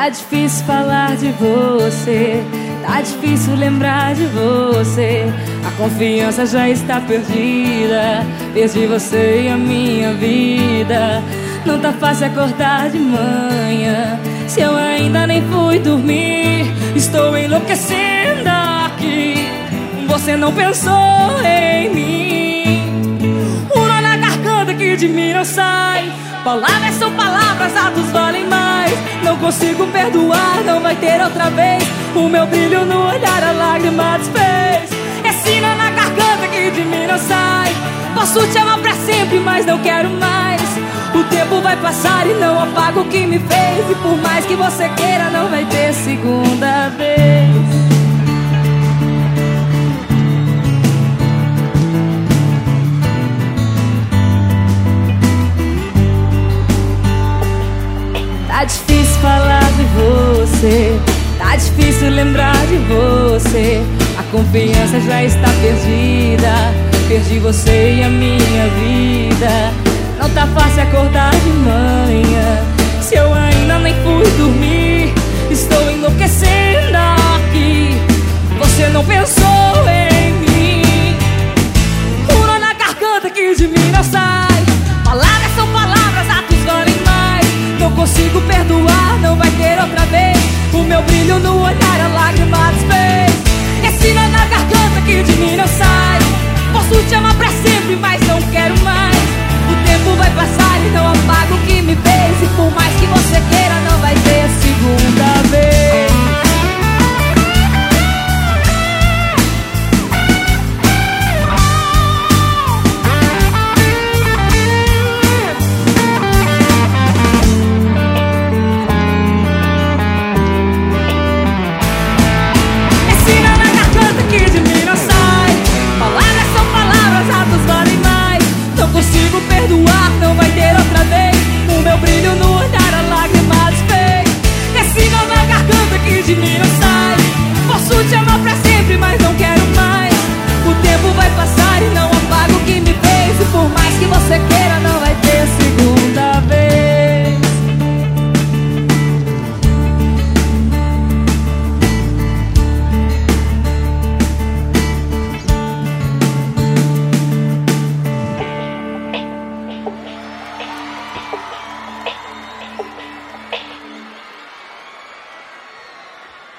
Tá difícil falar de você, tá difícil lembrar de você. A confiança já está perdida, perdi você e a minha vida. Não tá fácil acordar de manhã, se eu ainda nem fui dormir. Estou enlouquecendo aqui, você não pensou em mim. Um nó na garganta que de mim não sai. Palavras são palavras, atos valem mais. Não consigo perdoar, não vai ter outra vez. O meu brilho no olhar, a lágrima desfez. Esse nó na garganta que de mim não sai. Posso te amar pra sempre, mas não quero mais. O tempo vai passar e não apaga o que me fez. E por mais que você queira, não vai ter segunda vez. Tá difícil falar de você, tá difícil lembrar de você. A confiança já está perdida, perdi você e a minha vida. Não tá fácil acordar de manhã, se eu ainda nem fui dormir. Estou enlouquecendo aqui, você não pensou em mim. Um nó na garganta que de mim não sai. Palavras são palavras, atos valem mais. Não consigo perdoar, não vai ter outra vez. O meu brilho no olhar, a lágrima desfez. Esse nó na garganta que de mim não sai. Posso te amar pra sempre, mas não quero mais. O tempo vai passar e não apaga o que me fez. E por mais que você queira, não vai ter segunda vez. Não vai ter outra vez. O meu brilho no olhar, a lágrima desfez. Esse nó na garganta que de mim não sai. Posso te amar pra sempre, mas não quero mais. O tempo vai passar e não apaga o que me fez. E por mais que você queira, não